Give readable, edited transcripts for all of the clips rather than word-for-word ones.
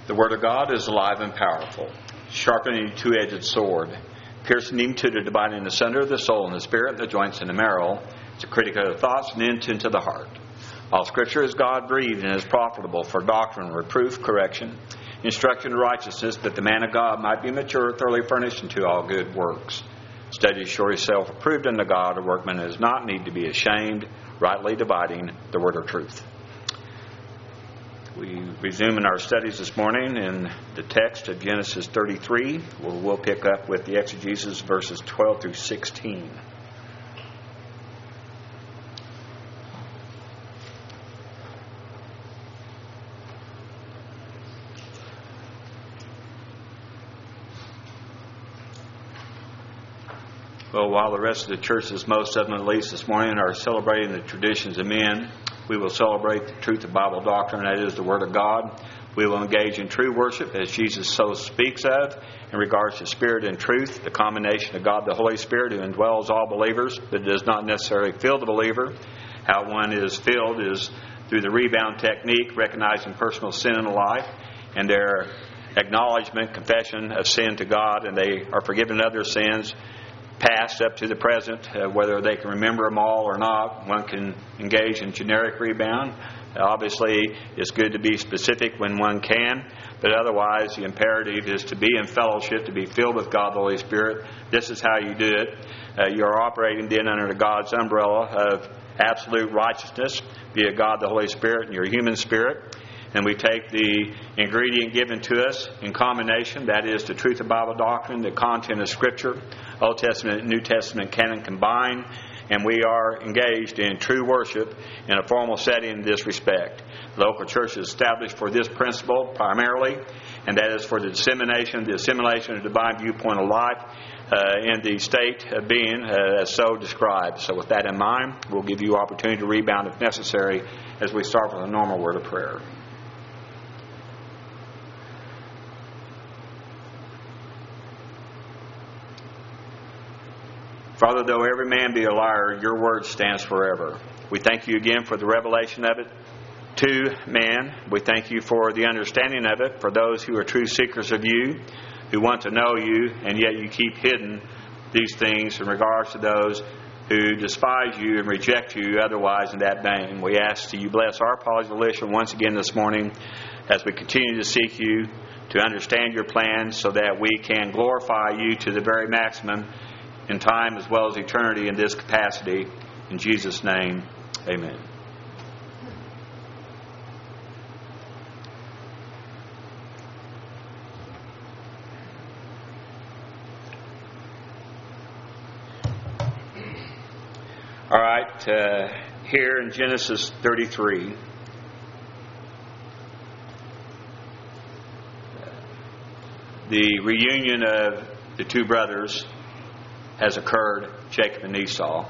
The Word of God is alive and powerful, sharpening a two-edged sword, piercing even to the dividing asunder of the soul and the spirit, the joints and the marrow. It's a critic of the thoughts and intent of the heart. All Scripture is God-breathed and is profitable for doctrine, reproof, correction, instruction in righteousness, that the man of God might be mature, thoroughly furnished unto all good works. Study to show yourself approved unto God, a workman that does not need to be ashamed, rightly dividing the word of truth. We resume in our studies this morning in the text of Genesis 33, where we'll pick up with the exegesis verses 12 through 16. Well, while the rest of the churches, most of them at least this morning, are celebrating the traditions of men, we will celebrate the truth of Bible doctrine, that is the Word of God. We will engage in true worship as Jesus so speaks of in regards to spirit and truth, the combination of God the Holy Spirit who indwells all believers, but does not necessarily fill the believer. How one is filled is through the rebound technique, recognizing personal sin in life and their acknowledgement, confession of sin to God, and they are forgiven of their sins, past up to the present, whether they can remember them all or not. One can engage in generic rebound. Obviously, it's good to be specific when one can, but otherwise the imperative is to be in fellowship, to be filled with God the Holy Spirit. This is how you do it. You're operating then under God's umbrella of absolute righteousness, via God the Holy Spirit and your human spirit. And we take the ingredient given to us in combination, that is the truth of Bible doctrine, the content of Scripture, Old Testament and New Testament canon combined, and we are engaged in true worship in a formal setting in this respect. The local church is established for this principle primarily, and that is for the dissemination, the assimilation of the divine viewpoint of life in the state of being as so described. So with that in mind, we'll give you opportunity to rebound if necessary as we start with a normal word of prayer. Father, though every man be a liar, your word stands forever. We thank you again for the revelation of it to man. We thank you for the understanding of it for those who are true seekers of you, who want to know you, and yet you keep hidden these things in regards to those who despise you and reject you otherwise in that vein. We ask that you bless our apology once again this morning as we continue to seek you, to understand your plans so that we can glorify you to the very maximum in time as well as eternity in this capacity. In Jesus' name, amen. All right, here in Genesis 33, the reunion of the two brothers has occurred, Jacob and Esau.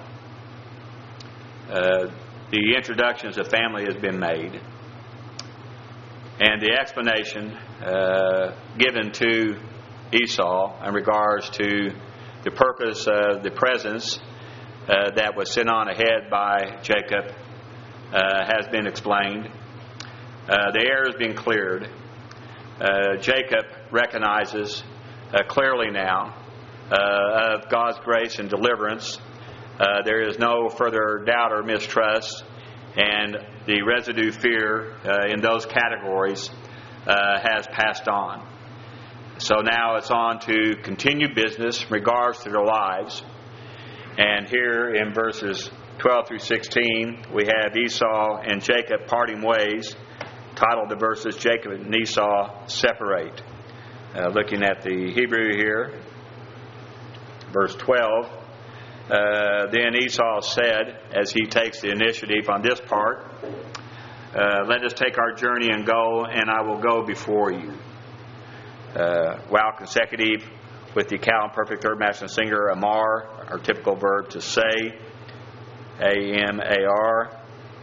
The introductions of family has been made. And the explanation given to Esau in regards to the purpose of the presence that was sent on ahead by Jacob has been explained. The air has been cleared. Jacob recognizes clearly now of God's grace and deliverance. There is no further doubt or mistrust, and the residue fear in those categories has passed on. So now it's on to continue business in regards to their lives. And here in verses 12 through 16, we have Esau and Jacob parting ways. Titled the verses, Jacob and Esau Separate. Looking at the Hebrew here, verse 12, then Esau said, as he takes the initiative on this part, let us take our journey and go, and I will go before you. While consecutive with the cow and perfect third masculine singular, amar, our typical verb to say, A-M-A-R.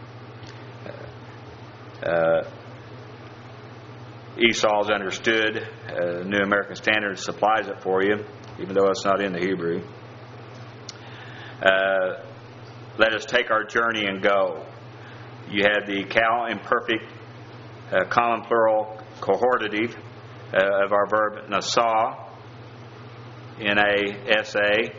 Esau's understood. New American Standard supplies it for you, even though it's not in the Hebrew. Let us take our journey and go. You had the cow in perfect Common plural cohortative of our verb nasa, N-A-S-A,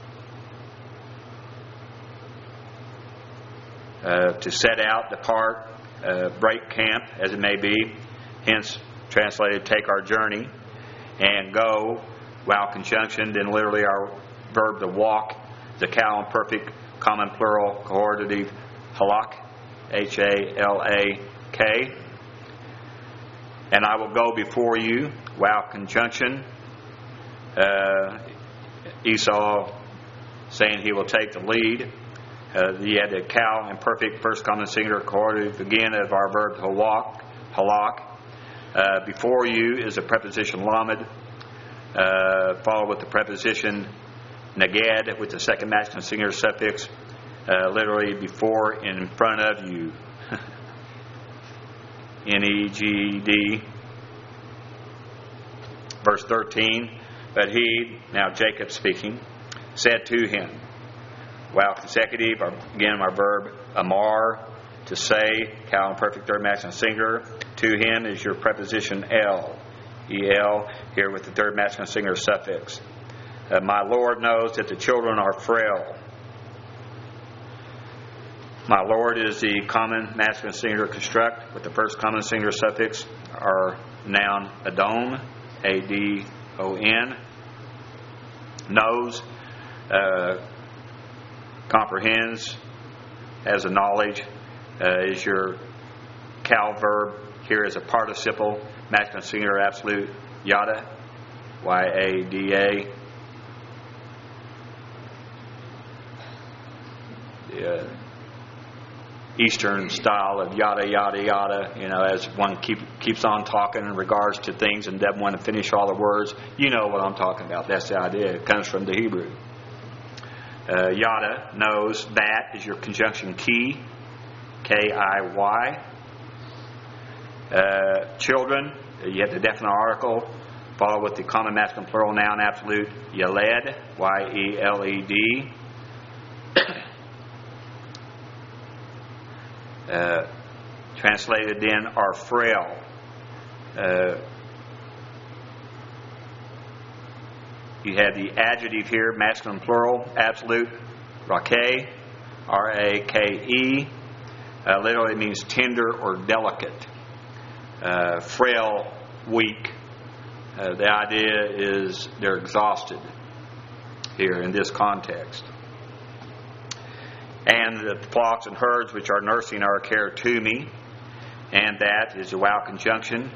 to set out, depart, break camp, as it may be, hence translated take our journey, and go, vowel conjunction, then literally our verb to walk, the Cal imperfect common plural cohortative halak, H-A-L-A-K. And I will go before you, vowel conjunction, Esau saying he will take the lead. You had the Cal imperfect first common singular cohortative again of our verb to walk, halak. Before you is a preposition lamed, followed with the preposition neged with the second masculine singular suffix, literally before and in front of you. N-E-G-D. Verse 13, but he, now Jacob speaking, said to him, vowel consecutive, again our verb amar, to say, Cal imperfect third masculine singular. To him is your preposition el, E-L, here with the third masculine singular suffix. My Lord knows that the children are frail. My Lord is the common masculine singular construct with the first common singular suffix, our noun adon, A-D-O-N. Knows, comprehends, has a knowledge, is your Cal verb. Here is a participle, masculine singular absolute, yada, Y-A-D-A. The Eastern style of yada, yada, yada, as one keeps on talking in regards to things and doesn't want to finish all the words. You know what I'm talking about. That's the idea. It comes from the Hebrew. Yada, knows, that is your conjunction key, K-I-Y. Children, you have the definite article, followed with the common masculine plural noun absolute, yeled, Y-E-L-E-D. Translated then are frail. You have the adjective here, masculine plural, absolute, rake, R-A-K-E. Literally means tender or delicate. Frail, weak. The idea is they're exhausted here in this context. And the flocks and herds which are nursing our care to me, and that is a vowel conjunction.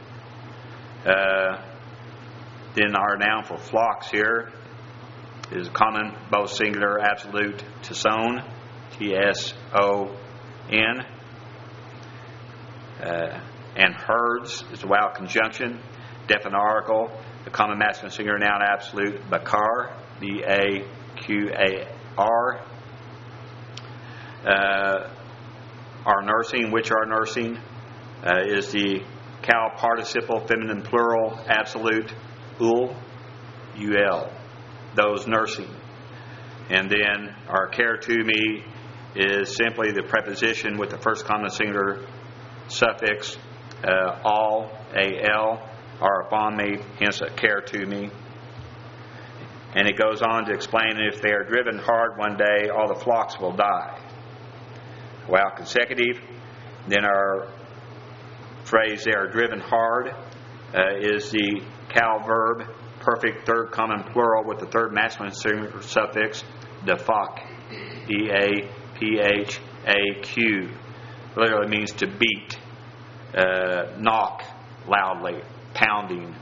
Then our noun for flocks here is common, both singular, absolute, tson, T-S-O-N. And herds is a vowel conjunction, definite article, the common masculine singular noun absolute, bakar, B-A-Q-A-R. Our nursing, which are nursing, is the Cal participle feminine plural absolute, ul, U-L, those nursing. And then our care to me is simply the preposition with the first common singular suffix, all, A-L, are upon me, hence care to me. And it goes on to explain if they are driven hard one day, all the flocks will die. Vowel consecutive. Then our phrase they are driven hard is the Cal verb, perfect third common plural with the third masculine singular suffix, dafak, D-A-P-H-A-Q. Literally means to beat, knock loudly, pounding.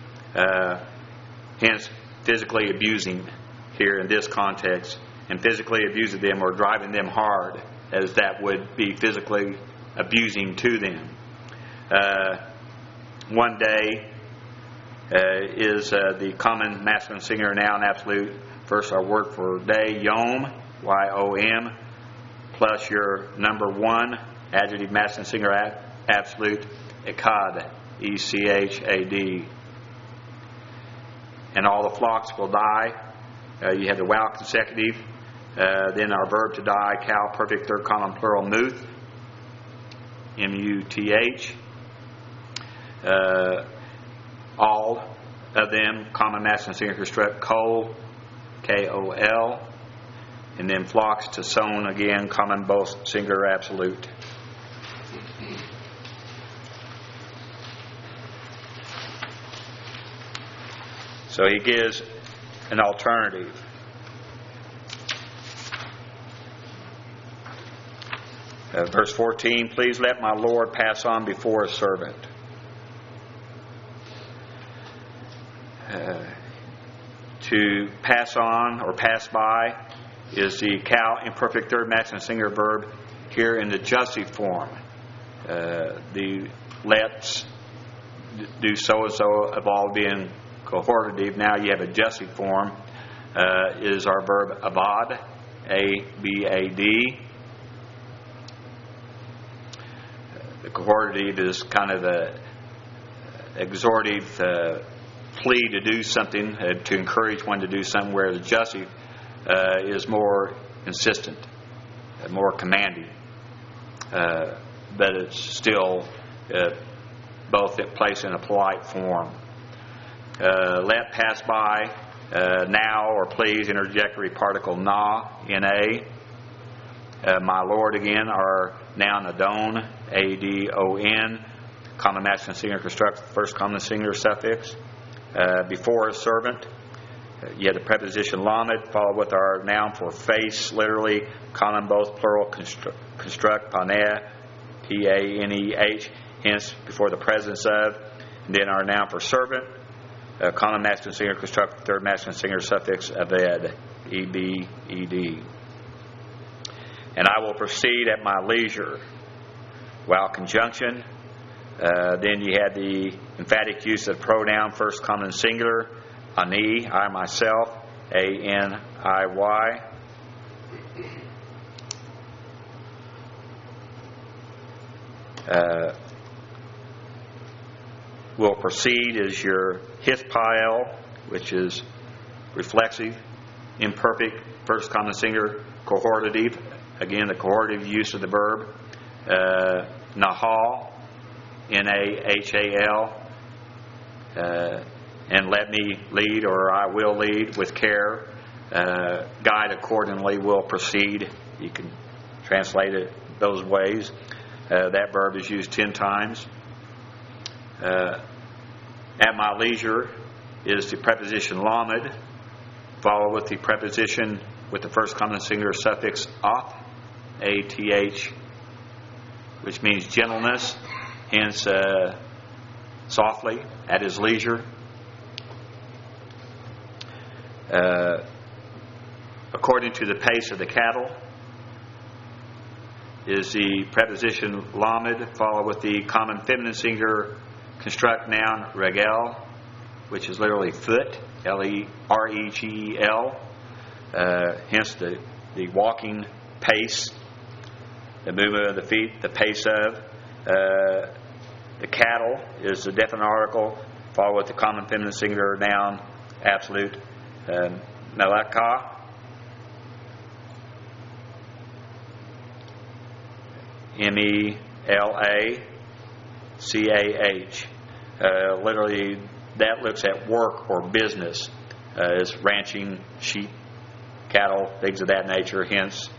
Hence, physically abusing here in this context. And physically abusing them or driving them hard, as that would be physically abusing to them. One day is the common masculine singular noun absolute. First our word for day, yom, Y-O-M, plus your number one, adjective masculine singular absolute, echad, E-C-H-A-D. And all the flocks will die. You have the vowel consecutive. Then our verb to die, Cal perfect third common plural, muth, M-U-T-H. all of them, common masculine singular construct, Kol, K-O-L, and then flocks to sown again, common both singular absolute. So he gives an alternative. Verse 14, please let my Lord pass on before his servant. To pass on or pass by is the cal imperfect third masculine singular verb here in the jussive form. The let's do so-and-so have all been cohortative. Now you have a jussive form. Is our verb abad, A-B-A-D. The cohortative is kind of an exhortative plea to do something, to encourage one to do something, where the jussive is more insistent, more commanding. But it's still both at place in a polite form. Let pass by, now or please, interjectory particle na, N-A. My Lord again, our noun adon, A-D-O-N, common masculine singular construct, first common singular suffix. Before a servant, you have the preposition lamed, followed with our noun for face, literally, common both plural construct, paneh, P-A-N-E-H, hence before the presence of, and then our noun for servant, common masculine singular construct, third masculine singular suffix, aved, E-B-E-D. And I will proceed at my leisure. While conjunction, then you had the emphatic use of pronoun, first common singular, ani, I myself, A-N-I-Y. Will proceed is your hithpael, which is reflexive, imperfect, first common singular, cohortative. Again, the cohortative use of the verb. Nahal, N-A-H-A-L, and let me lead, or I will lead with care. Guide accordingly, will proceed. You can translate it those ways. That verb is used 10 times. At my leisure is the preposition lamed, followed with the preposition with the first common singular suffix ath, A-T-H, which means gentleness, hence softly, at his leisure. According to the pace of the cattle is the preposition lamed, followed with the common feminine singular construct noun regel, which is literally foot, L-E-R-E-G-E-L, hence the walking pace, the movement of the feet, the pace of. The cattle is the definite article, followed with the common feminine singular noun absolute, melaka. M-E-L-A-C-A-H. Literally, that looks at work or business. It's ranching, sheep, cattle, things of that nature. Hence,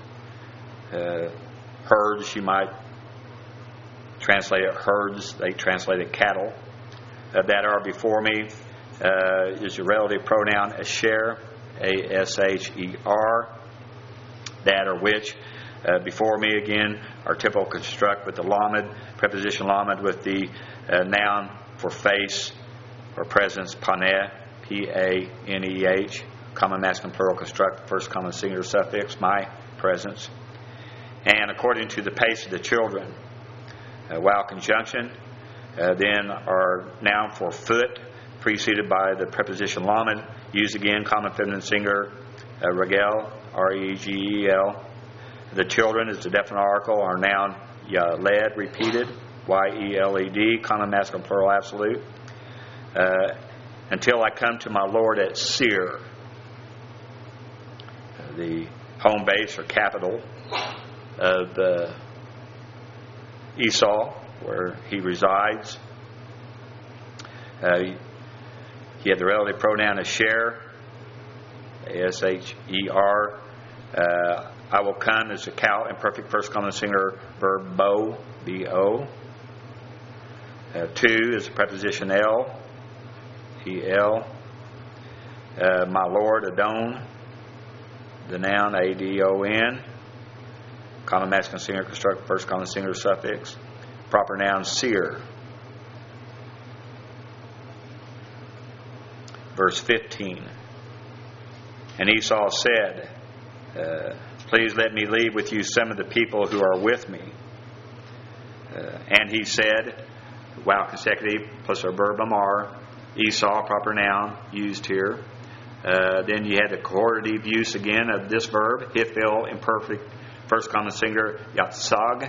herds, you might translate it herds. They translate it cattle. That are before me is your relative pronoun asher, A-S-H-E-R. That or which. Before me again, our typical construct with the lamed, preposition lamed with the noun for face or presence, paneh, P-A-N-E-H, common masculine plural construct, first common singular suffix, my presence. And according to the pace of the children, while conjunction, then our noun for foot, preceded by the preposition lamed, used again, common feminine singular, regel, R-E-G-E-L. The children is the definite article, our noun yeled, repeated, Y-E-L-E-D, common masculine plural absolute. Until I come to my Lord at Seir, the home base or capital of Esau, where he resides. He had the relative pronoun asher, A-S-H-E-R. I will come is a cow imperfect first common singular verb bo, B-O. 2 is the preposition el, E-L. My Lord, Adon, the noun, A-D-O-N. Common masculine singular construct first common singular suffix. Proper noun, seer. Verse 15. And Esau said, please let me leave with you some of the people who are with me. And he said, wow, consecutive plus a verb amar, Esau, proper noun, used here. Then you had the cohortative use again of this verb, hifil, imperfect, first common singular, yatsag,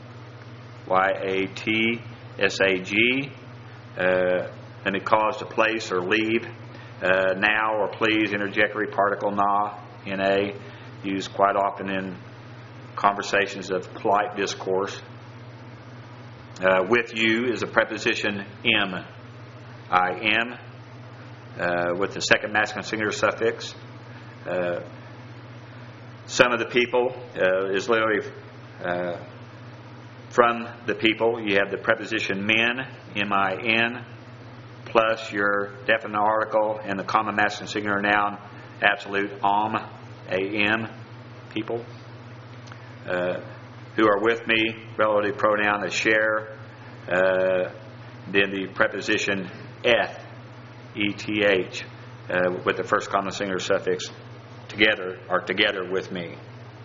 Y-A-T-S-A-G. And it caused to place or leave. Now or please, interjectory particle na, N-A, used quite often in conversations of polite discourse. With you is a preposition M, I-M, with the second masculine singular suffix. Some of the people is literally from the people. You have the preposition men, M-I-N, plus your definite article and the common masculine singular noun, absolute am, A-M, people. Who are with me, relative pronoun asher, then the preposition eth, E-T-H, with the first common singular suffix, together, or together with me.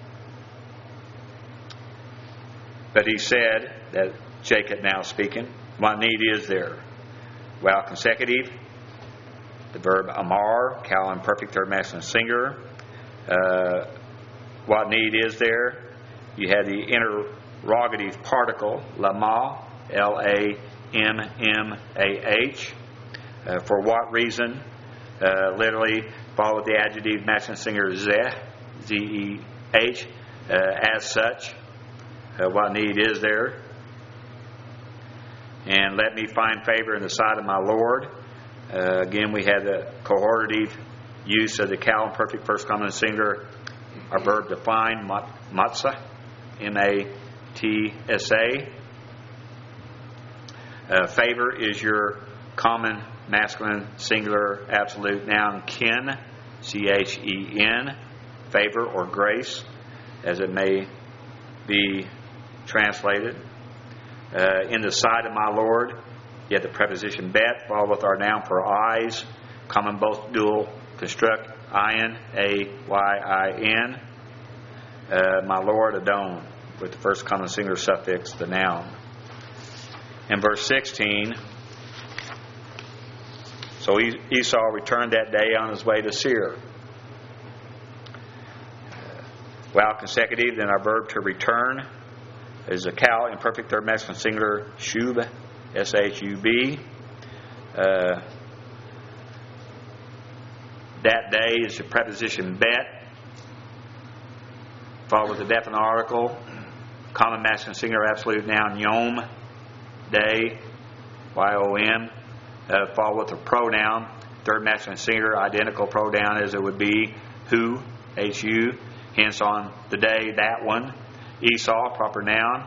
But he said, that Jacob now speaking, what need is there? Well, consecutive, the verb amar, cow imperfect third masculine singular. What need is there? You had the interrogative particle, lama, L-A-M-M-A-H. For what reason? Literally, follow the adjective masculine singular zeh, Z-E-H, as such. What need is there? And let me find favor in the sight of my Lord. Again, we had the cohortative use of the cow imperfect first common singular, our verb to find, matzah, M-A-T-S-A. Favor is your common masculine singular absolute noun, chen, C-H-E-N, favor or grace, as it may be translated. In the sight of my Lord, you have the preposition bet, followed with our noun for eyes, common both dual construct, ayin, A-Y-I-N. My Lord, Adon, with the first common singular suffix, the noun. In verse 16, so Esau returned that day on his way to Seir. Well, consecutive, then our verb to return is a cow imperfect third masculine singular, shub, S-H-U-B. That day is the preposition bet, followed with the definite article, common masculine singular absolute noun, yom, day, Y-O-M, followed with a pronoun, third masculine singular, identical pronoun as it would be who, H-U, hence on the day, that one. Esau, proper noun.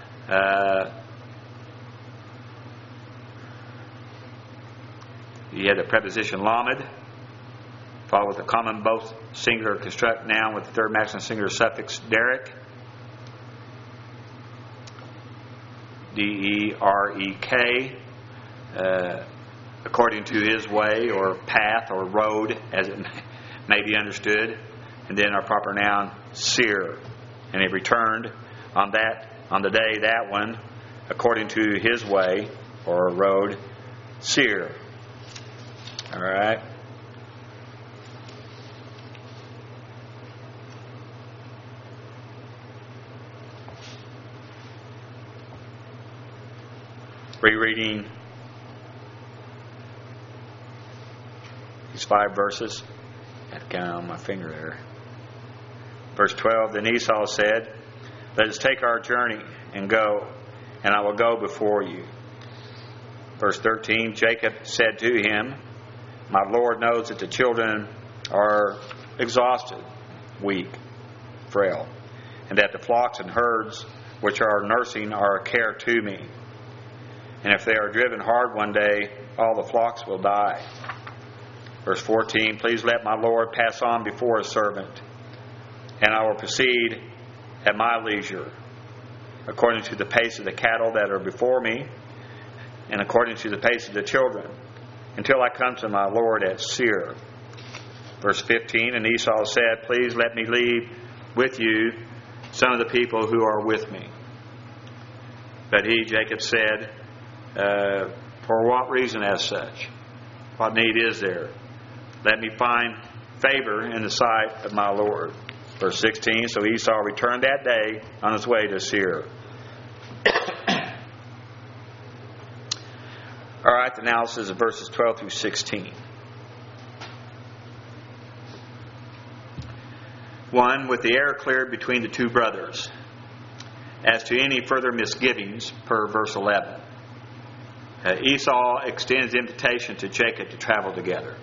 You had the preposition lamed, followed with a common both singular construct noun with the third masculine singular suffix derek, D-E-R-E-K, according to his way or path or road, as it may be understood. And then our proper noun, seer. And he returned on the day, that one, according to his way or road, seer. All right. Rereading these 5 verses. I had to count on my finger there. Verse 12, then Esau said, let us take our journey and go, and I will go before you. Verse 13, Jacob said to him, "My Lord knows that the children are exhausted, weak, frail, and that the flocks and herds which are nursing are a care to me. And if they are driven hard one day, all the flocks will die." Verse 14, "Please let my Lord pass on before his servant, and I will proceed at my leisure, according to the pace of the cattle that are before me, and according to the pace of the children, until I come to my Lord at Seir." Verse 15, "And Esau said, 'Please let me leave with you some of the people who are with me.' But he," Jacob said, "For what reason as such? What need is there? Let me find favor in the sight of my Lord." Verse 16, "So Esau returned that day on his way to Seir." All right, the analysis of verses 12 through 16. 1. With the air cleared between the two brothers, as to any further misgivings, per verse 11. Esau extends invitation to Jacob to travel together.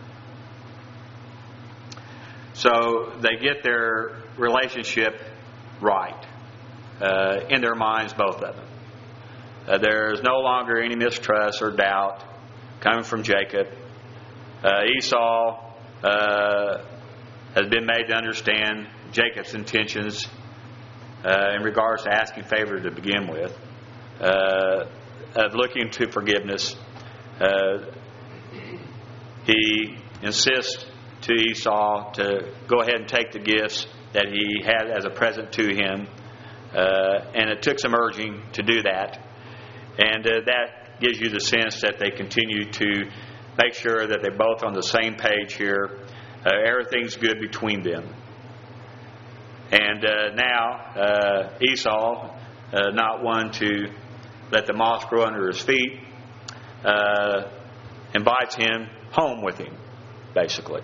So they get their relationship right in their minds, both of them. There's no longer any mistrust or doubt coming from Jacob. Esau has been made to understand Jacob's intentions in regards to asking favor to begin with, of looking to forgiveness. He insists to Esau to go ahead and take the gifts that he had as a present to him, and it took some urging to do that. And that gives you the sense that they continue to make sure that they're both on the same page here. Everything's good between them. And now Esau, not one to let the moss grow under his feet, invites him home with him, basically.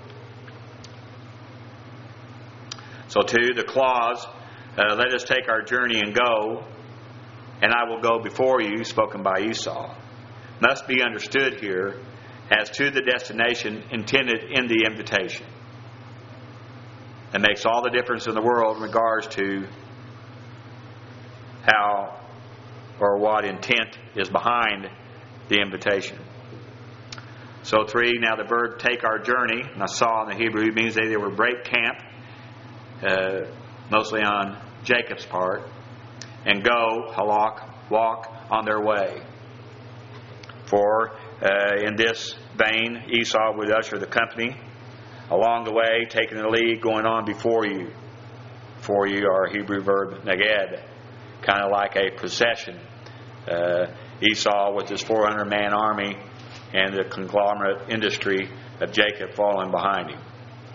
So 2, the clause, "Let us take our journey and go, and I will go before you," spoken by Esau, must be understood here as to the destination intended in the invitation. It makes all the difference in the world in regards to how or what intent is behind the invitation. So 3, now the verb "take our journey," nasah in the Hebrew, means they were break camp, mostly on Jacob's part, and go, halak, walk on their way. For in this vein, Esau would usher the company along the way, taking the lead, going on before you. Before you, our Hebrew verb neged, kind of like a procession. Esau with his 400-man army and the conglomerate industry of Jacob following behind him.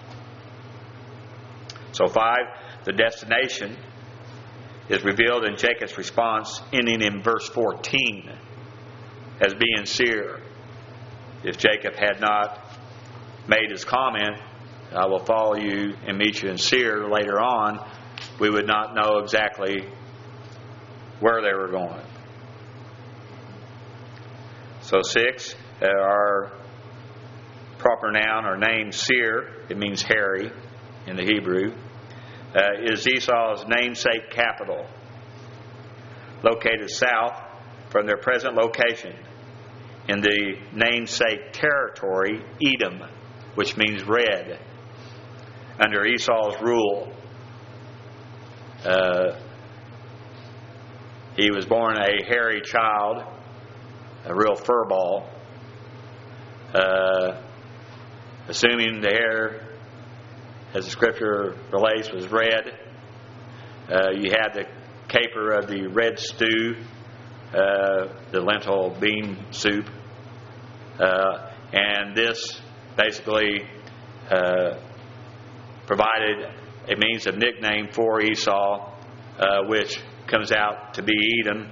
So 5, the destination is revealed in Jacob's response, ending in verse 14 as being Seir. If Jacob had not made his comment, "I will follow you and meet you in Seir," later on, we would not know exactly where they were going. So 6, our proper noun or name Seir, it means hairy in the Hebrew, is Esau's namesake capital, located south from their present location in the namesake territory, Edom, which means red, under Esau's rule. He was born a hairy child, a real furball. Assuming the hair, as the scripture relates, was red. You had the caper of the red stew, the lentil bean soup. And this basically provided a means of nickname for Esau, which comes out to be Edom.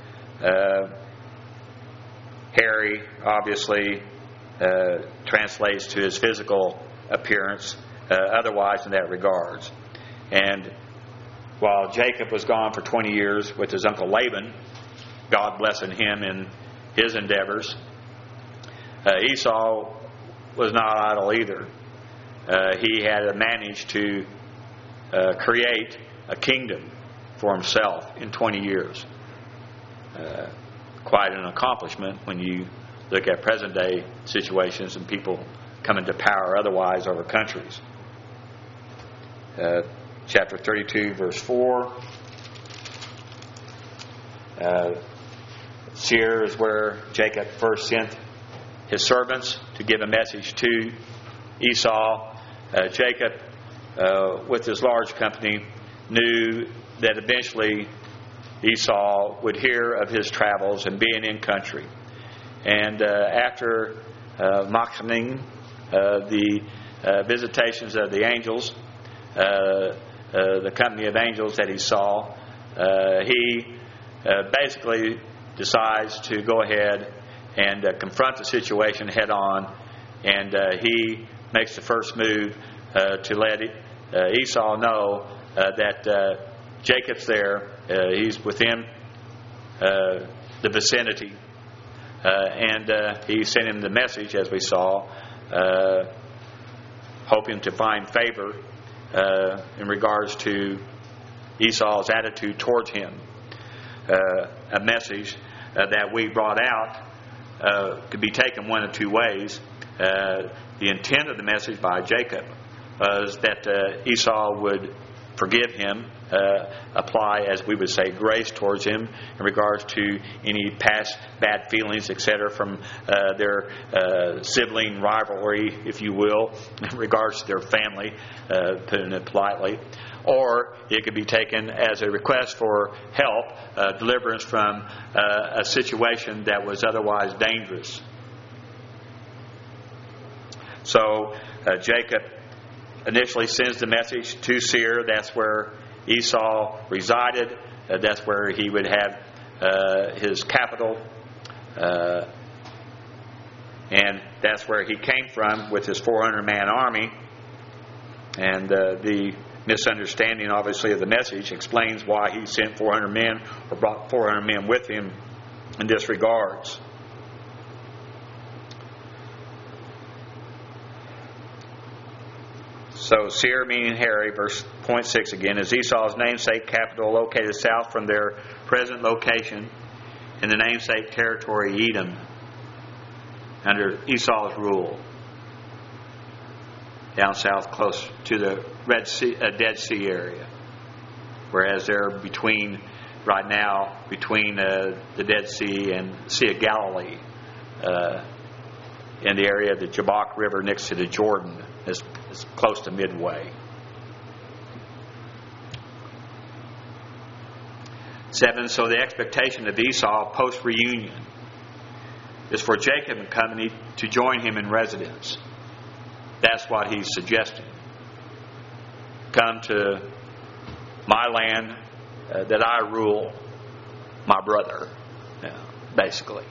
Hairy, obviously, translates to his physical appearance, otherwise in that regards. And while Jacob was gone for 20 years with his uncle Laban, God blessing him in his endeavors. Esau was not idle either. He had managed to create a kingdom for himself in 20 years. Quite an accomplishment when you look at present day situations and people coming to power otherwise over countries. Chapter 32, verse 4. Seir is where Jacob first sent his servants to give a message to Esau. Jacob, with his large company, knew that eventually Esau would hear of his travels and being in country. And after mentioning the visitations of the angels, the company of angels that he saw, he basically decides to go ahead and confront the situation head on, and he makes the first move to let Esau know that Jacob's there. He's within the vicinity, and he sent him the message, as we saw, hoping to find favor in regards to Esau's attitude towards him. A message that we brought out could be taken one of two ways. The intent of the message by Jacob was that Esau would forgive him, apply, as we would say, grace towards him in regards to any past bad feelings, etc., from their sibling rivalry, if you will, in regards to their family, putting it politely. Or it could be taken as a request for help, deliverance from a situation that was otherwise dangerous. So Jacob initially sends the message to Seir. That's where Esau resided. That's where he would have his capital. And that's where he came from with his 400-man army. And the misunderstanding, obviously, of the message explains why he sent 400 men or brought 400 men with him in this regards. So Seir, meaning hairy, verse 0.6 again, is Esau's namesake capital located south from their present location in the namesake territory Edom under Esau's rule, down south close to the Dead Sea area. Whereas they're right now between the Dead Sea and the Sea of Galilee, in the area of the Jabbok River next to the Jordan. It's close to midway. 7. So the expectation of Esau post-reunion is for Jacob and company to join him in residence. That's what he's suggesting. Come to my land that I rule, my brother, basically.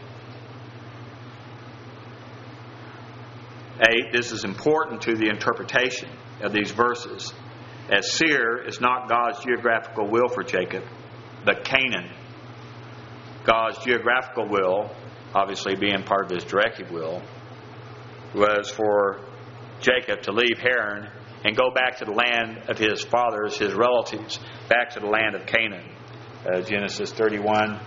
8. This is important to the interpretation of these verses, as Seir is not God's geographical will for Jacob, but Canaan. God's geographical will, obviously being part of his directive will, was for Jacob to leave Haran and go back to the land of his fathers, his relatives, back to the land of Canaan. Genesis 31,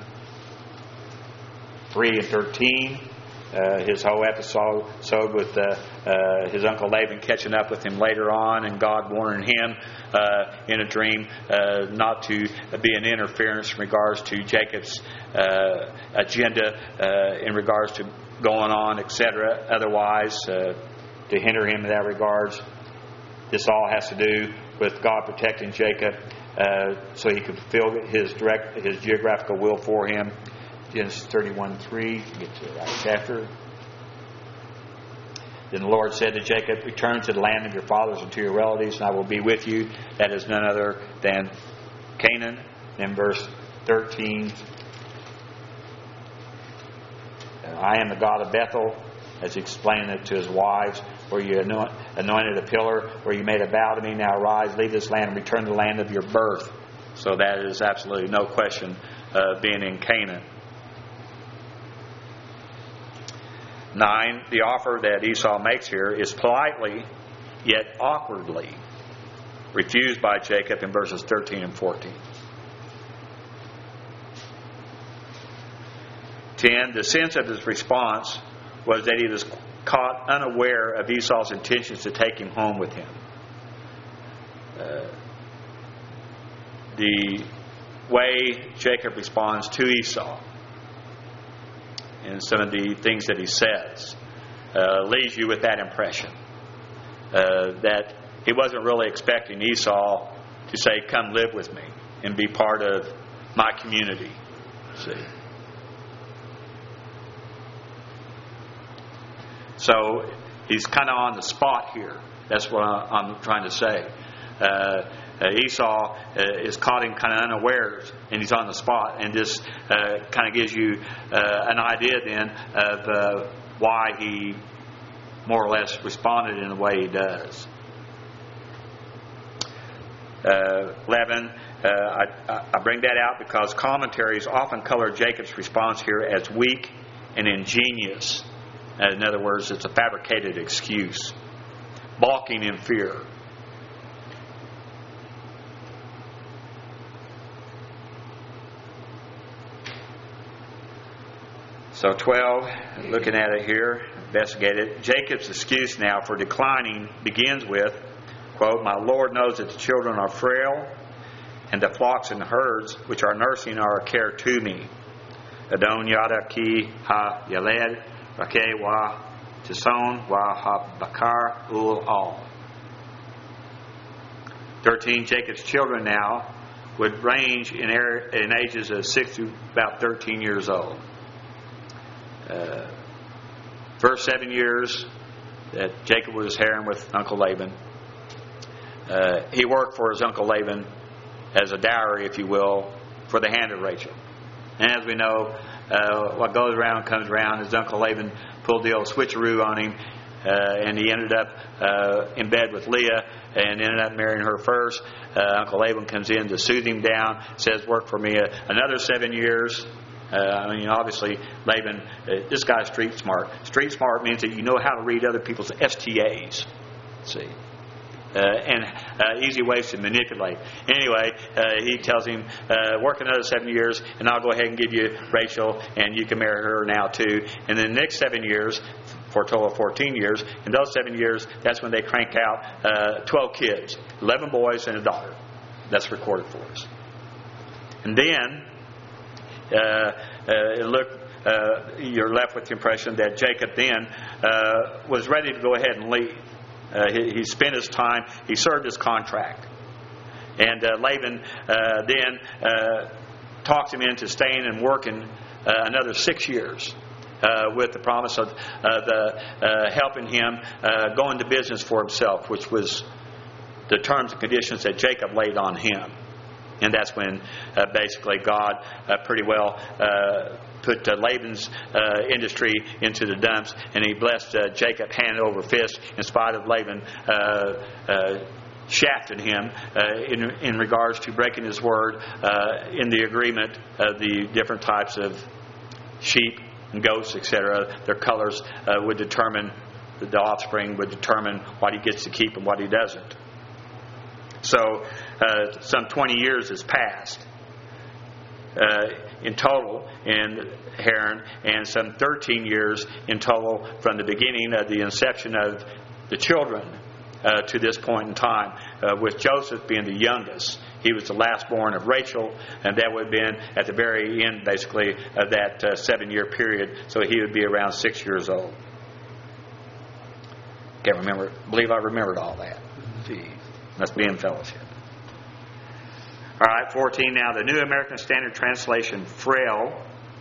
3 and 13. His whole episode with his uncle Laban catching up with him later on, and God warning him in a dream not to be an interference in regards to Jacob's agenda in regards to going on, etc. Otherwise, to hinder him in that regards. This all has to do with God protecting Jacob so he could fulfill his geographical will for him. Genesis 31:3, get to the right chapter. Then the Lord said to Jacob, return to the land of your fathers and to your relatives, and I will be with you. That is none other than Canaan. Then verse 13, I am the God of Bethel, as he explained it to his wives, where you anointed a pillar, where you made a vow to me. Now arise, leave this land, and return to the land of your birth. So that is absolutely no question being in Canaan. 9, the offer that Esau makes here is politely, yet awkwardly, refused by Jacob in verses 13 and 14. 10, the sense of his response was that he was caught unaware of Esau's intentions to take him home with him. The way Jacob responds to Esau and some of the things that he says leaves you with that impression that he wasn't really expecting Esau to say, "Come live with me and be part of my community." See? So he's kind of on the spot here. That's what I'm trying to say. Esau is caught him kind of unawares, and he's on the spot, and this kind of gives you an idea then of why he more or less responded in the way he does. 11, I bring that out because commentaries often color Jacob's response here as weak and ingenious. In other words, it's a fabricated excuse. Balking in fear. So 12, looking at it here, investigate it. Jacob's excuse now for declining begins with, quote, "My Lord knows that the children are frail, and the flocks and herds which are nursing are a care to me. Adon yada ki ha yaled, rakeh wa tison wa ha bakar ul al." 13, Jacob's children now would range in ages of 6 to about 13 years old. First 7 years that Jacob was harrying with Uncle Laban, he worked for his Uncle Laban as a dowry, if you will, for the hand of Rachel. And as we know, what goes around comes around. His Uncle Laban pulled the old switcheroo on him, and he ended up in bed with Leah and ended up marrying her first. Uncle Laban comes in to soothe him down, says, "Work for me another 7 years." Obviously, Laban, this guy's street smart. Street smart means that you know how to read other people's STAs. See? And easy ways to manipulate. Anyway, he tells him, "Work another 7 years, and I'll go ahead and give you Rachel, and you can marry her now too." And then the next 7 years, for a total of 14 years, in those 7 years, that's when they crank out 12 kids, 11 boys and a daughter. That's recorded for us. And then, you're left with the impression that Jacob then was ready to go ahead and leave. He spent his time, he served his contract. And Laban then talked him into staying and working another 6 years with the promise of helping him go into business for himself, which was the terms and conditions that Jacob laid on him. And that's when basically God pretty well put Laban's industry into the dumps, and he blessed Jacob hand over fist in spite of Laban shafting him in regards to breaking his word in the agreement of the different types of sheep and goats, etc. Their colors would determine, the offspring would determine what he gets to keep and what he doesn't. So some 20 years has passed in total in Haran, and some 13 years in total from the beginning of the inception of the children to this point in time, with Joseph being the youngest. He was the last born of Rachel, and that would have been at the very end, basically, of that 7-year period. So he would be around 6 years old. Can't remember. Believe I remembered all that. Gee, must be in fellowship. All right, 14 now. The New American Standard Translation, frail.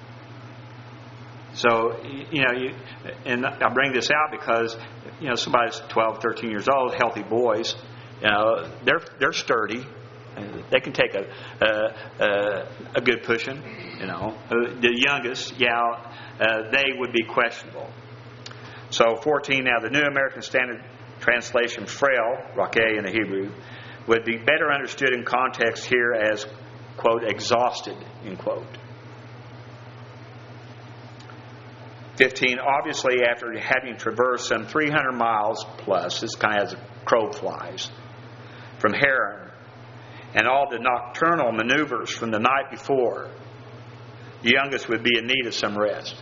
So, and I bring this out because, somebody's 12, 13 years old, healthy boys, they're sturdy. They can take a good pushing, The youngest, they would be questionable. So 14 now, the New American Standard Translation, frail, rakeh in the Hebrew, would be better understood in context here as, quote, exhausted, end quote. 15, obviously after having traversed some 300 miles plus, this kind of as a crow flies, from Haran, and all the nocturnal maneuvers from the night before, the youngest would be in need of some rest.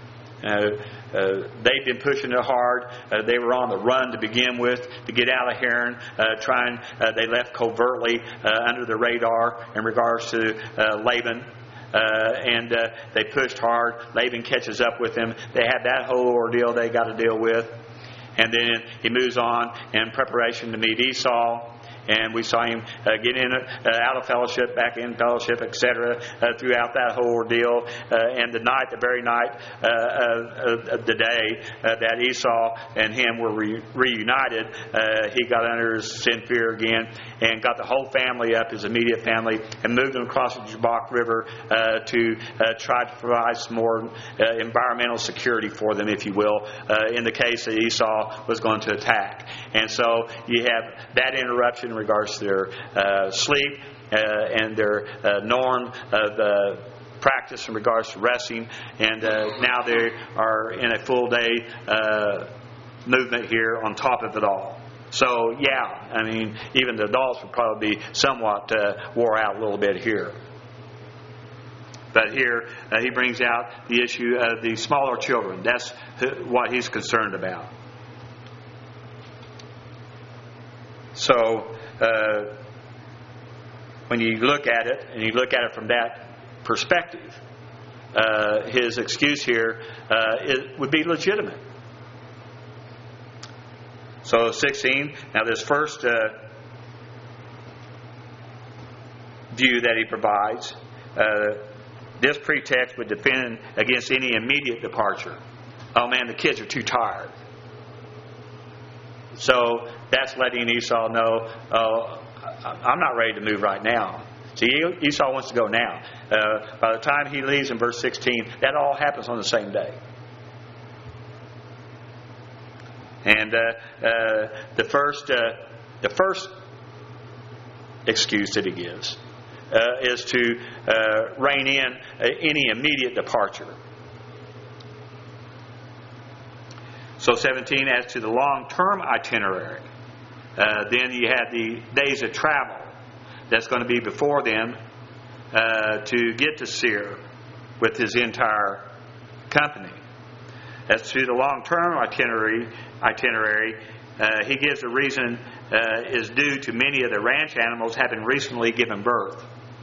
They'd been pushing it hard. They were on the run to begin with to get out of Haran. They left covertly under the radar in regards to Laban. And they pushed hard. Laban catches up with them. They had that whole ordeal they got to deal with. And then he moves on in preparation to meet Esau. And we saw him get in out of fellowship, back in fellowship, etc. Throughout that whole ordeal. And the very night of the day that Esau and him were reunited, he got under his sin fear again and got the whole family up, his immediate family, and moved them across the Jabbok River to try to provide some more environmental security for them, if you will, in the case that Esau was going to attack. And so you have that interruption in regards to their sleep and their norm of practice in regards to resting, and now they are in a full day movement here on top of it all. So yeah, I mean, even the adults would probably be somewhat wore out a little bit here. But here he brings out the issue of the smaller children. That's what he's concerned about. So when you look at it, and you look at it from that perspective, his excuse here would be legitimate. So 16, now this first view that he provides, this pretext would defend against any immediate departure. Oh man, the kids are too tired. So that's letting Esau know, I'm not ready to move right now. See, Esau wants to go now. By the time he leaves in verse 16, that all happens on the same day. And the first excuse that he gives is to rein in any immediate departure. So 17, as to the long-term itinerary, then you have the days of travel that's going to be before them to get to Seir with his entire company. As to the long-term itinerary, he gives the reason is due to many of the ranch animals having recently given birth.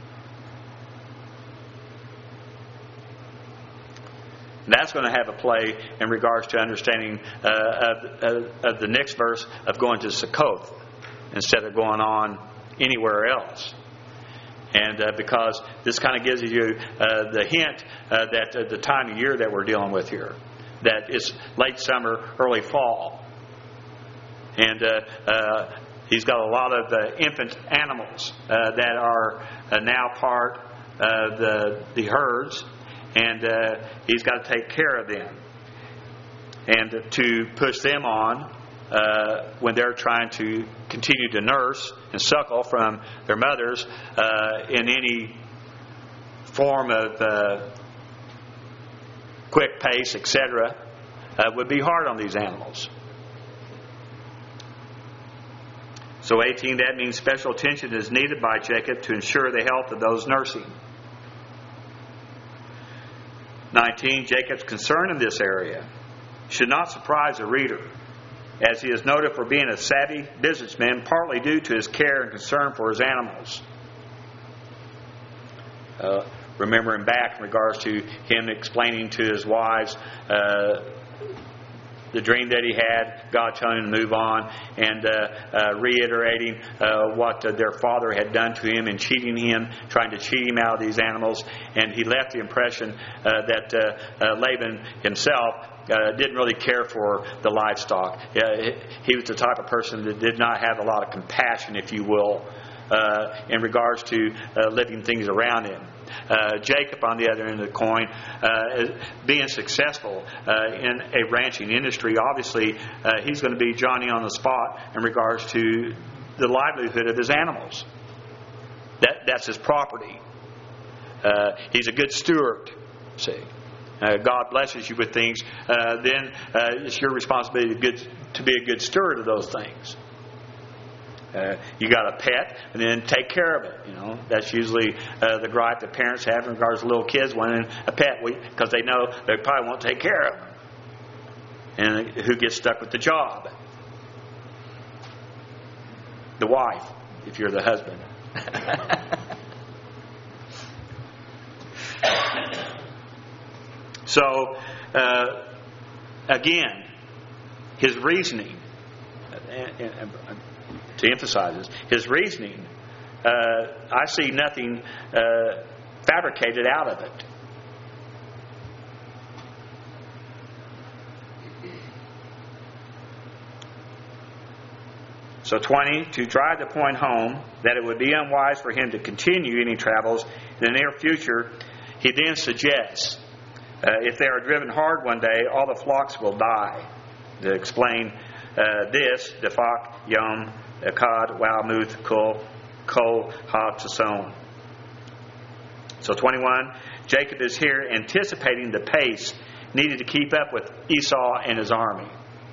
And that's going to have a play in regards to understanding of the next verse of going to Succoth instead of going on anywhere else. And because this kind of gives you the hint that the time of year that we're dealing with here, that it's late summer, early fall. And he's got a lot of infant animals that are now part of the herds. And he's got to take care of them and to push them on when they're trying to continue to nurse and suckle from their mothers in any form of quick pace, etc., would be hard on these animals. So 18, that means special attention is needed by Jacob to ensure the health of those nursing. 19, Jacob's concern in this area should not surprise the reader, as he is noted for being a savvy businessman, partly due to his care and concern for his animals. Remembering back in regards to him explaining to his wives the dream that he had, God telling him to move on, and reiterating what their father had done to him and cheating him, trying to cheat him out of these animals. And he left the impression that Laban himself didn't really care for the livestock. He was the type of person that did not have a lot of compassion, if you will, in regards to living things around him. Jacob, on the other end of the coin, being successful in a ranching industry, obviously he's going to be Johnny on the spot in regards to the livelihood of his animals. That's his property. He's a good steward, see. God blesses you with things, then it's your responsibility to be a good steward of those things. You got a pet, and then take care of it. That's usually the gripe that parents have in regards to little kids wanting a pet, because they know they probably won't take care of them. And who gets stuck with the job? The wife, if you're the husband. So, again, his reasoning, to emphasize this, his reasoning, I see nothing fabricated out of it. So 20, to drive the point home that it would be unwise for him to continue any travels in the near future, he then suggests, if they are driven hard one day, all the flocks will die. To explain this, Dephak, Yom, Akkad, Walmuth, Kol, Ha, Tzason. So 21, Jacob is here anticipating the pace needed to keep up with Esau and his army.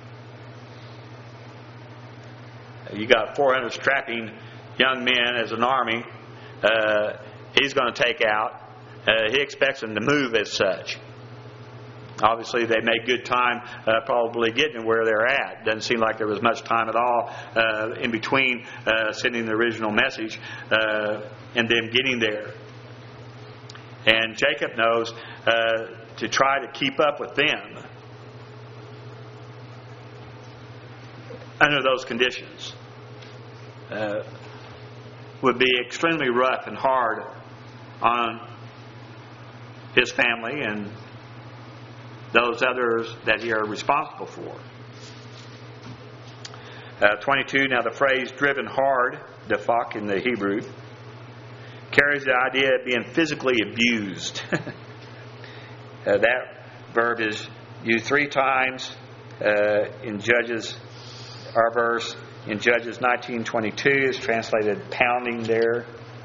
You got 400 strapping young men as an army. He's going to take out. He expects them to move as such. Obviously, they made good time probably getting where they're at. Doesn't seem like there was much time at all in between sending the original message and them getting there. And Jacob knows to try to keep up with them under those conditions would be extremely rough and hard on his family and those others that he are responsible for. 22, now the phrase driven hard, Dephak in the Hebrew, carries the idea of being physically abused. That verb is used 3 times in Judges, our verse in Judges 19:22 is translated pounding there.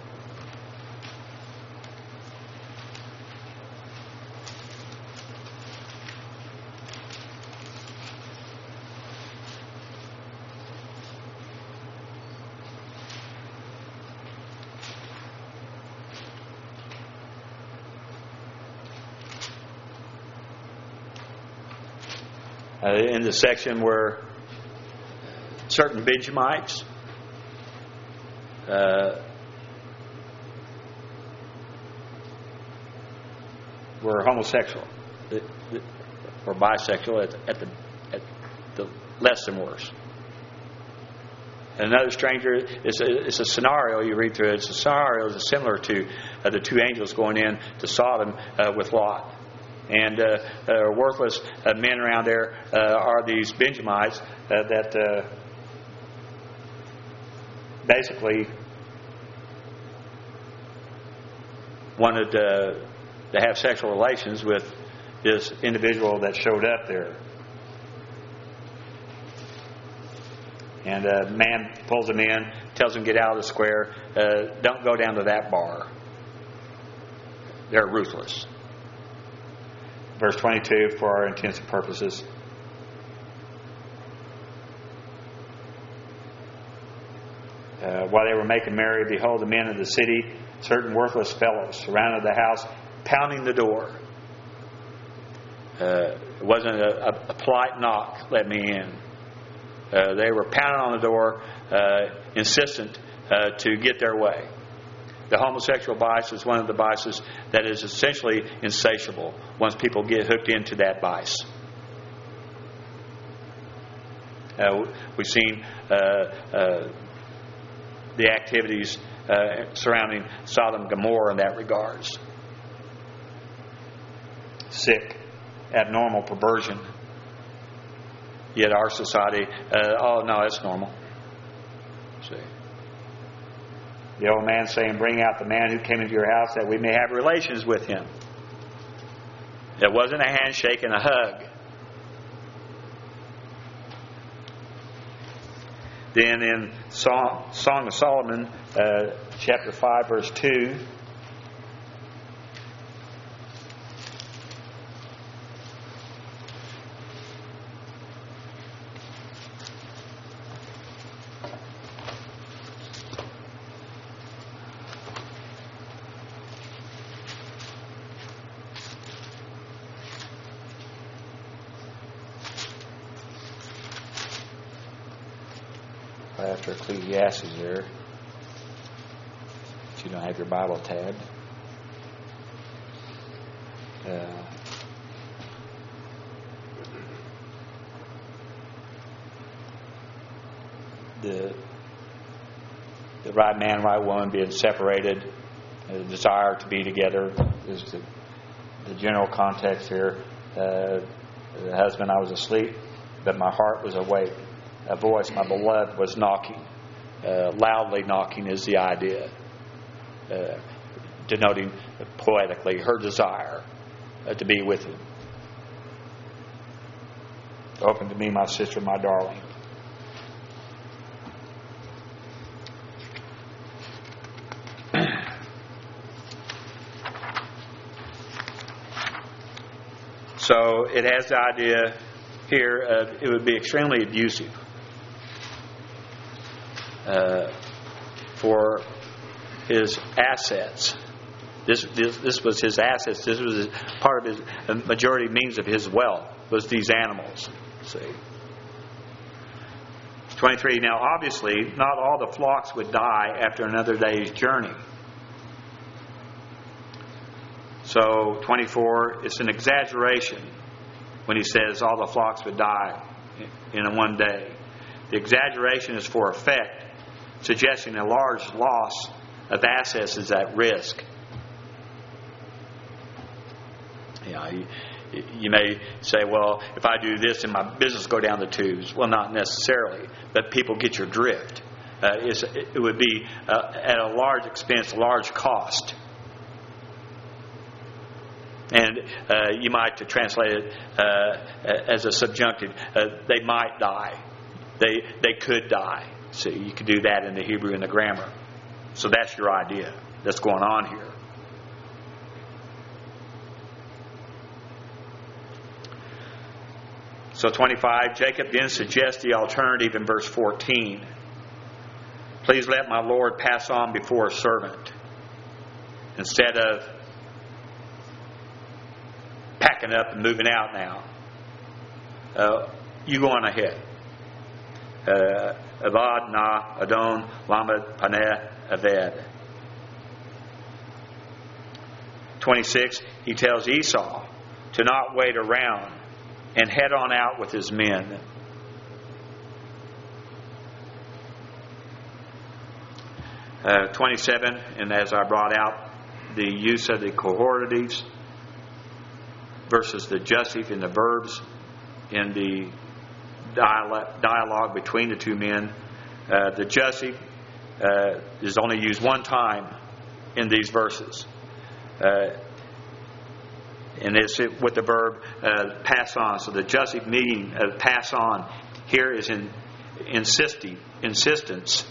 In the section where certain Benjamites were homosexual or bisexual at the less than worse. Another stranger, it's a scenario you read through. It's a scenario that's similar to the 2 angels going in to Sodom with Lot. And worthless men around there are these Benjamites that basically wanted to have sexual relations with this individual that showed up there. And a man pulls him in, tells him get out of the square. Don't go down to that bar. They're ruthless. Verse 22, for our intents and purposes. While they were making merry, behold, the men of the city, certain worthless fellows, surrounded the house, pounding the door. It wasn't a polite knock, let me in. They were pounding on the door, insistent to get their way. The homosexual vice is one of the vices that is essentially insatiable once people get hooked into that vice. We've seen the activities surrounding Sodom and Gomorrah in that regards. Sick, abnormal perversion. Yet our society, oh no, it's normal. See. The old man saying, bring out the man who came into your house that we may have relations with him. It wasn't a handshake and a hug. Then in Song of Solomon, chapter 5, verse 2, right after Ecclesiastes there. If you don't have your Bible tabbed. The right man, right woman being separated, the desire to be together is the general context here. The husband, I was asleep, but my heart was awake. A voice, my beloved, was knocking. Loudly knocking is the idea, denoting poetically her desire to be with him. Open to me, my sister, my darling. So it has the idea here of it would be extremely abusive for his assets. This was his assets. This was part of his majority means of his wealth was these animals. See, 23. Now, obviously, not all the flocks would die after another day's journey. So, 24, it's an exaggeration when he says all the flocks would die in one day. The exaggeration is for effect, suggesting a large loss of assets is at risk. You may say, well, if I do this, then my business go down the tubes. Well, not necessarily, but people get your drift. It would be at a large expense, a large cost. And you might translate it as a subjunctive. They might die. They could die. So you could do that in the Hebrew and the grammar. So that's your idea that's going on here. So 25, Jacob then suggests the alternative in verse 14. Please let my Lord pass on before a servant. Instead of packing up and moving out now. You go on ahead. Avad na Adon Lamed Paneh Aved. 26, he tells Esau to not wait around and head on out with his men. Uh, 27, and as I brought out the use of the cohortatives versus the jussive and the verbs in the dialogue between the two men. The jussive is only used one time in these verses. And it's with the verb pass on. So the jussive meaning of pass on here is in insistence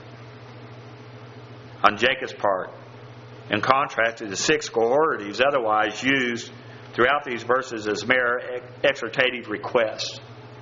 on Jacob's part, in contrast to the 6 cohortatives otherwise used throughout these verses as mere exhortative requests.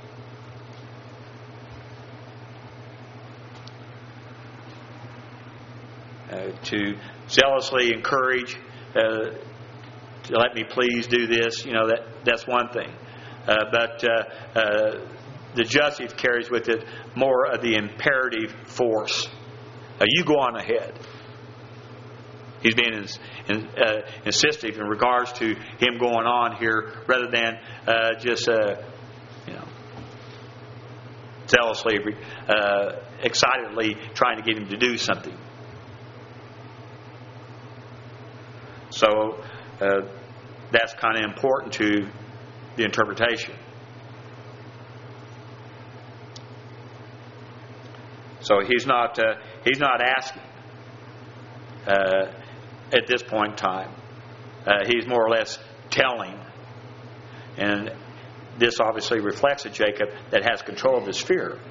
To zealously encourage, to let me please do this, that's one thing. But the jussive carries with it more of the imperative force. You go on ahead. He's being insistent in regards to him going on here, rather than just zealously, excitedly trying to get him to do something. So that's kind of important to the interpretation. So he's not asking at this point in time. He's more or less telling, and this obviously reflects a Jacob that has control of his fear.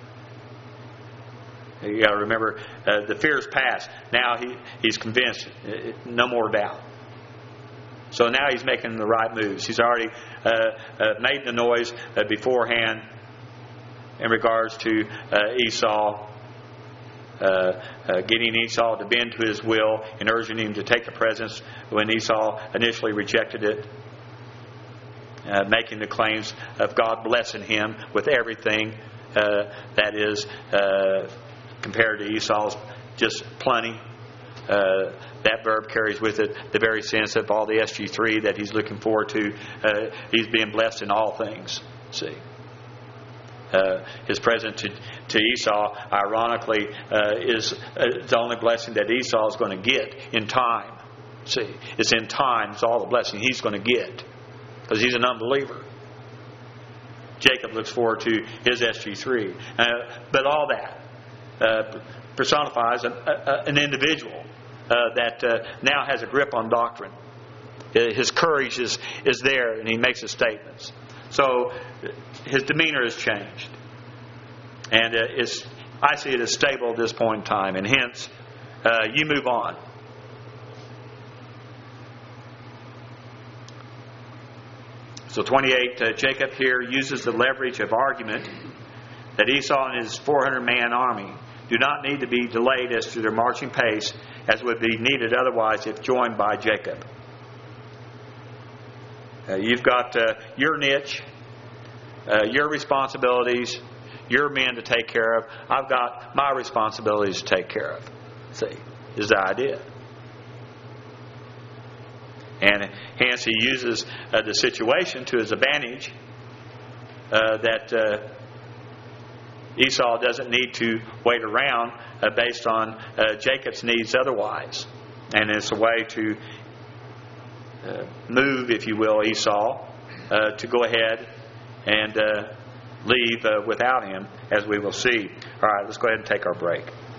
You got to remember, the fear is past. Now he's convinced, no more doubt. So now he's making the right moves. He's already made the noise beforehand in regards to Esau, getting Esau to bend to his will and urging him to take the presents when Esau initially rejected it, making the claims of God blessing him with everything that is compared to Esau's just plenty. That verb carries with it the very sense of all the SG3 that he's looking forward to. He's being blessed in all things. See, his present to Esau, ironically, is the only blessing that Esau is going to get in time. See, it's in time. It's all the blessing he's going to get because he's an unbeliever. Jacob looks forward to his SG3, but all that personifies an individual that now has a grip on doctrine. His courage is there, and he makes his statements. So his demeanor has changed, and I see it as stable at this point in time, and hence you move on. So 28, Jacob here uses the leverage of argument that Esau and his 400-man army do not need to be delayed as to their marching pace as would be needed otherwise if joined by Jacob. You've got your niche, your responsibilities, your men to take care of. I've got my responsibilities to take care of. See, is the idea. And hence he uses the situation to his advantage that Esau doesn't need to wait around based on Jacob's needs otherwise. And it's a way to move, if you will, Esau to go ahead and leave without him, as we will see. All right, let's go ahead and take our break.